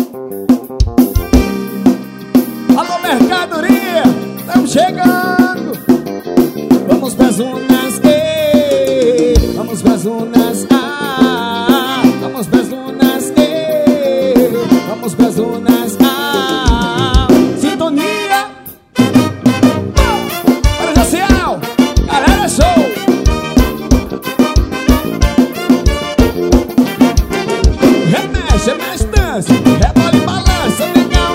Alô, mercadoria, estamos chegando. Vamos pras unas, vamos pras unas, vamos pras unas, vamos pras unas, sintonia. Para social, galera, show. Remexe, mexe, dança, rebola e balança, legal.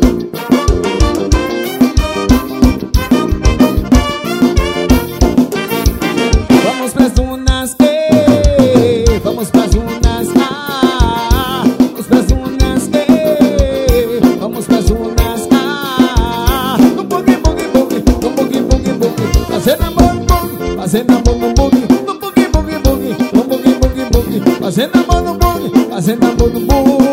Vamos pras unas, vamos pras unas, vamos pras unas, vamos pras unas, no boogie, boogie, boogie, no boogie, boogie, boogie, fazendo amor no boogie, fazendo amor no boogie, no boogie, boogie, boogie, no boogie, boogie, boogie, fazendo amor no boogie, fazendo amor no boogie.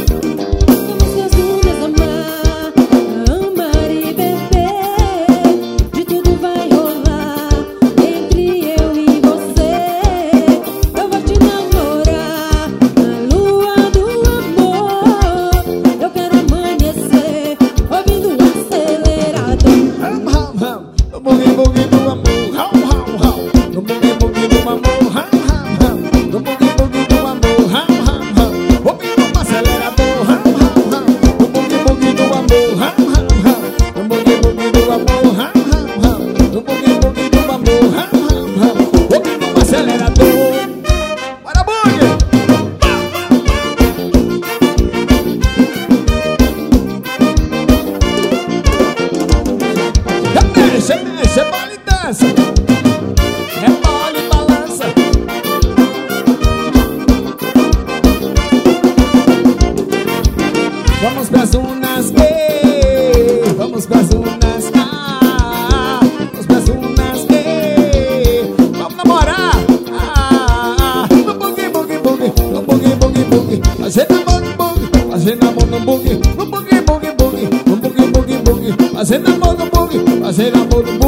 Mexe, bola e dança, rebola e balança. Vamos pras unas, vamos pras unas, vamos pras unas, vamos namorar, no boogie, boogie, boogie, no boogie, boogie, boogie, fazendo amor no boogie, fazendo amor no boogie, no boogie, boogie, boogie, no boogie, boogie, boogie, fazendo amor no boogie, fazendo amor no boogie.